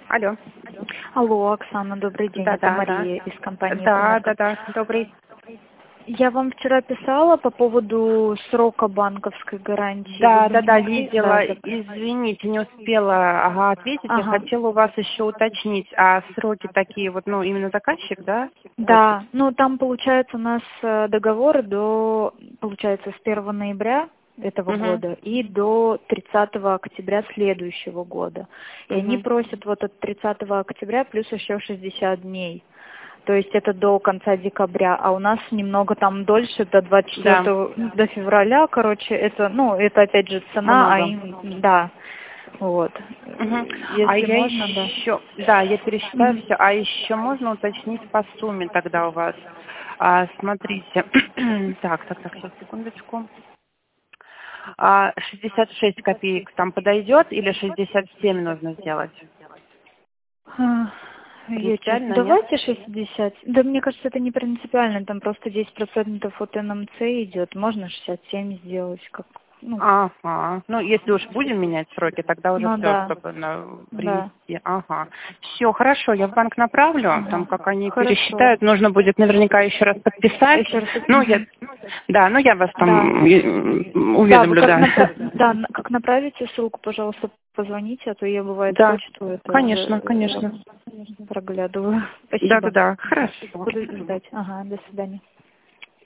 Алло. Алло, Оксана, добрый день. Это Мария из компании Да, «Фонарь». добрый. Я вам вчера писала по поводу срока банковской гарантии. Да, Вы не могли? видела. Извините, не успела ответить. Я Ага. хотела у вас еще уточнить, а сроки такие вот, ну, именно заказчик, да? Да, ну там получается у нас договоры получается, с 1 ноября этого Угу. года и до 30 октября следующего года. И они Угу. просят вот от 30 октября плюс еще 60 дней. То есть это до конца декабря, а у нас немного там дольше, до 24 Да, до февраля, короче, это, ну, это опять же цена, а много. им, да, вот. Угу. А Если я можно, да. еще, да, я пересчитаю все, а еще можно уточнить по сумме тогда у вас. Смотрите, так, сейчас, секундочку. 66 копеек там подойдет или 67 нужно сделать? А, Я честно, Принципиально, нет? давайте 60. Да, мне кажется, это не принципиально, там просто 10% от НМЦ идет. Можно 67 сделать, как, ну, Ага. Ну, если уж будем менять сроки, тогда уже ну все, да, чтобы да. принести. Ага. Все, хорошо, я в банк направлю, там Ага. как они Хорошо. пересчитают, нужно будет наверняка еще раз подписать. Еще раз. Ну, я вас Да. там Да, вы уведомлю, как, да. как направите ссылку, пожалуйста, позвоните, а то я, бывает, Да, почту это конечно, конечно. проглядываю. Спасибо. Да, хорошо. Буду ждать. Ага, до свидания.